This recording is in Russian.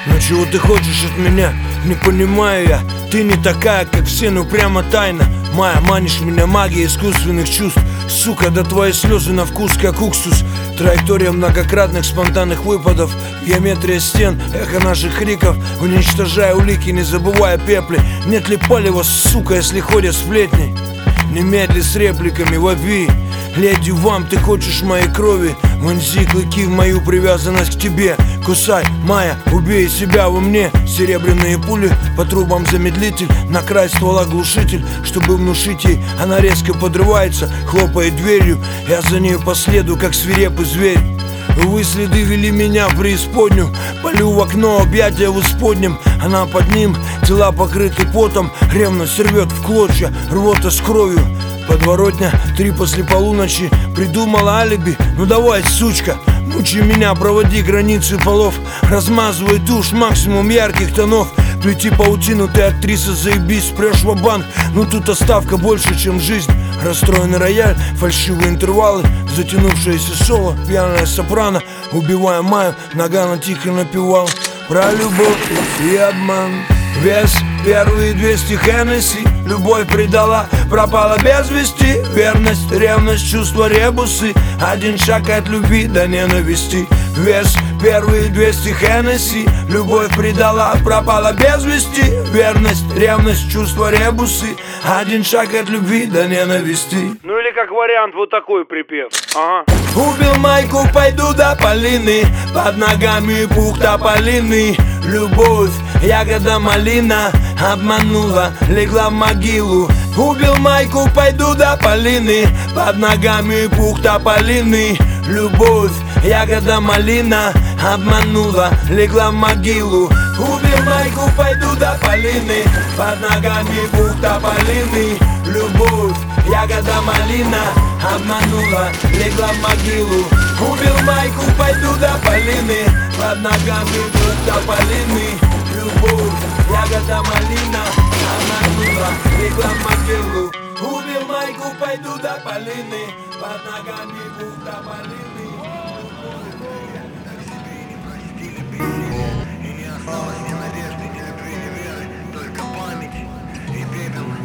Но чего ты хочешь от меня? Не понимаю я. Ты не такая, как все, ну прямо тайна. Майя, манишь меня магией искусственных чувств. Сука, да твои слезы на вкус, как уксус. Траектория многократных спонтанных выпадов. Геометрия стен, эхо наших криков. Уничтожая улики, не забывая пепли. Нет ли палева, сука, если ходят сплетни? Немедли с репликами вопи. Леди, вам ты хочешь моей крови? Вонзи клыки в мою привязанность к тебе. Кусай, Майя, убей себя во мне. Серебряные пули по трубам замедлитель. На край ствола глушитель, чтобы внушить ей. Она резко подрывается, хлопает дверью. Я за нею по следу, как свирепый зверь. Вы следы вели меня в преисподнюю. Полю в окно, объятия в исподнем. Она под ним, тела покрыты потом. Ревность рвет в клочья, рвота с кровью. Подворотня, 3 после полуночи. Придумала алиби, ну давай, сучка. Мучи меня, проводи границы полов. Размазывай тушь, максимум ярких тонов. Плети паутину, ты актриса, заебись, прешь ва-банк. Ну тут оставка больше, чем жизнь. Расстроенный рояль, фальшивые интервалы. Затянувшееся соло, пьяная сопрано. Убивая Майю, Нагано тихо напевал про любовь и обман. Вес, первые 200 Хеннесси. Любовь предала, пропала без вести. Верность, ревность, чувства, ребусы. Один шаг от любви до ненависти. Вес, первые 200 Хеннесси. Любовь предала, пропала без вести. Верность, ревность, чувства, ребусы. Один шаг от любви до ненависти. Ну или как вариант вот такой припев. Ага. Убил Майку, пойду до Полины. Под ногами пух тополиный. Любовь, ягода малина. Обманула, легла в могилу. Убил Майку, пойду до Полины. Под ногами пух тополиный. Любовь, ягода малина. Обманула, легла в могилу. Убил Майку, пойду до Полины. Под ногами пух тополиный. Любовь, ягода малина. Обманула, легла в могилу. Убил Майку, пойду до Полины. Под ногами пух тополиный. Любовь, ягода малина. Обманула, легла в могилу. Убил Майку, пойду до Полины. Под ногами пух тополиный. И не осталось ни надежды.